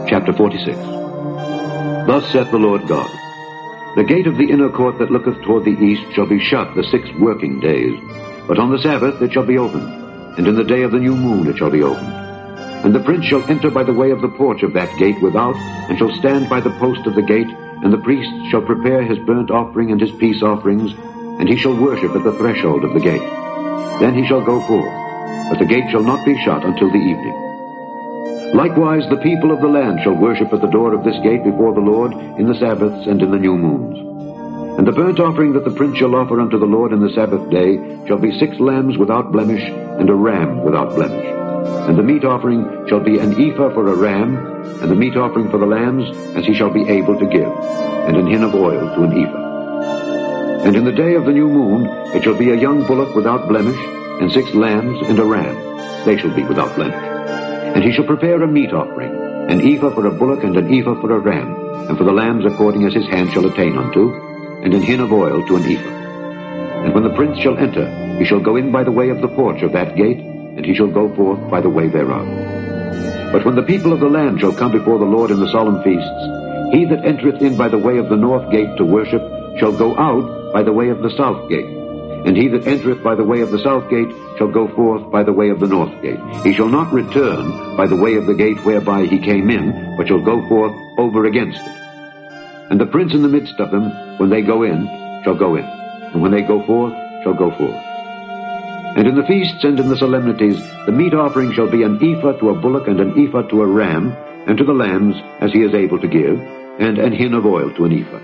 Chapter 46. Thus saith the Lord God, The gate of the inner court that looketh toward the east shall be shut the 6 working days, but on the Sabbath it shall be opened, and in the day of the new moon it shall be opened. And the prince shall enter by the way of the porch of that gate without, and shall stand by the post of the gate, and the priest shall prepare his burnt offering and his peace offerings, and he shall worship at the threshold of the gate. Then he shall go forth, but the gate shall not be shut until the evening. Likewise the people of the land shall worship at the door of this gate before the Lord in the Sabbaths and in the new moons. And the burnt offering that the prince shall offer unto the Lord in the Sabbath day shall be 6 lambs without blemish, and a ram without blemish. And the meat offering shall be an ephah for a ram, and the meat offering for the lambs as he shall be able to give, and an hin of oil to an ephah. And in the day of the new moon it shall be a young bullock without blemish, and 6 lambs and a ram. They shall be without blemish. And he shall prepare a meat offering, an ephah for a bullock and an ephah for a ram, and for the lambs according as his hand shall attain unto, and an hin of oil to an ephah. And when the prince shall enter, he shall go in by the way of the porch of that gate, and he shall go forth by the way thereof. But when the people of the land shall come before the Lord in the solemn feasts, he that entereth in by the way of the north gate to worship shall go out by the way of the south gate. And he that entereth by the way of the south gate shall go forth by the way of the north gate. He shall not return by the way of the gate whereby he came in, but shall go forth over against it. And the prince in the midst of them, when they go in, shall go in, and when they go forth, shall go forth. And in the feasts and in the solemnities, the meat offering shall be an ephah to a bullock and an ephah to a ram, and to the lambs as he is able to give, and an hin of oil to an ephah.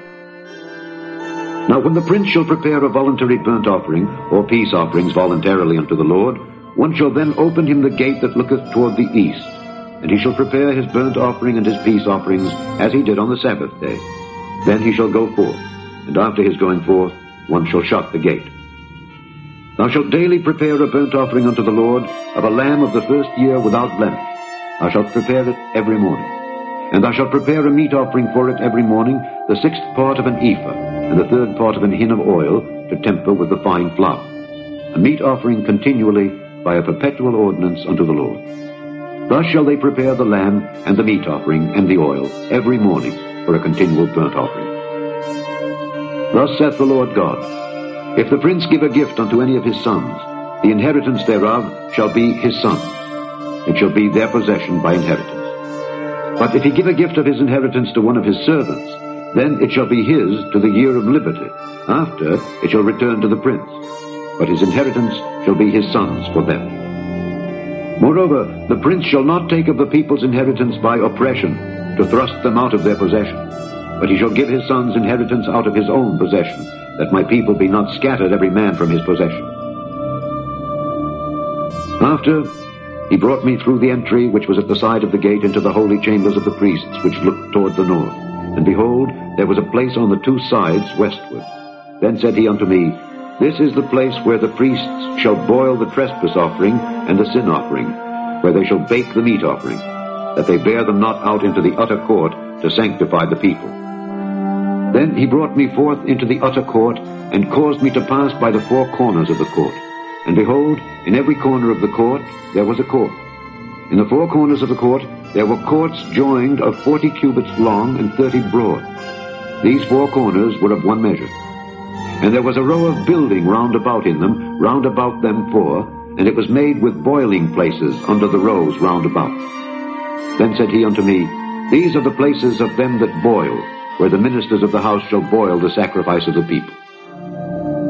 Now when the prince shall prepare a voluntary burnt offering, or peace offerings voluntarily unto the Lord, one shall then open him the gate that looketh toward the east, and he shall prepare his burnt offering and his peace offerings, as he did on the Sabbath day. Then he shall go forth, and after his going forth, one shall shut the gate. Thou shalt daily prepare a burnt offering unto the Lord of a lamb of the first year without blemish. Thou shalt prepare it every morning. And thou shalt prepare a meat offering for it every morning, the 6th part of an ephah, and the 3rd part of an hin of oil, to temper with the fine flour. A meat offering continually by a perpetual ordinance unto the Lord. Thus shall they prepare the lamb and the meat offering and the oil every morning for a continual burnt offering. Thus saith the Lord God, If the prince give a gift unto any of his sons, the inheritance thereof shall be his sons. It shall be their possession by inheritance. But if he give a gift of his inheritance to one of his servants, then it shall be his to the year of liberty. After it shall return to the prince. But his inheritance shall be his sons for them. Moreover, the prince shall not take of the people's inheritance by oppression, to thrust them out of their possession. But he shall give his sons inheritance out of his own possession, that my people be not scattered every man from his possession. After he brought me through the entry which was at the side of the gate into the holy chambers of the priests, which looked toward the north. And behold, there was a place on the 2 sides westward. Then said he unto me, This is the place where the priests shall boil the trespass offering and the sin offering, where they shall bake the meat offering, that they bear them not out into the utter court to sanctify the people. Then he brought me forth into the utter court, and caused me to pass by the 4 corners of the court. And behold, in every corner of the court there was a court. In the 4 corners of the court there were courts joined of 40 cubits long and 30 broad. These 4 corners were of one measure. And there was a row of building round about in them, round about them 4, and it was made with boiling places under the rows round about. Then said he unto me, These are the places of them that boil, where the ministers of the house shall boil the sacrifice of the people.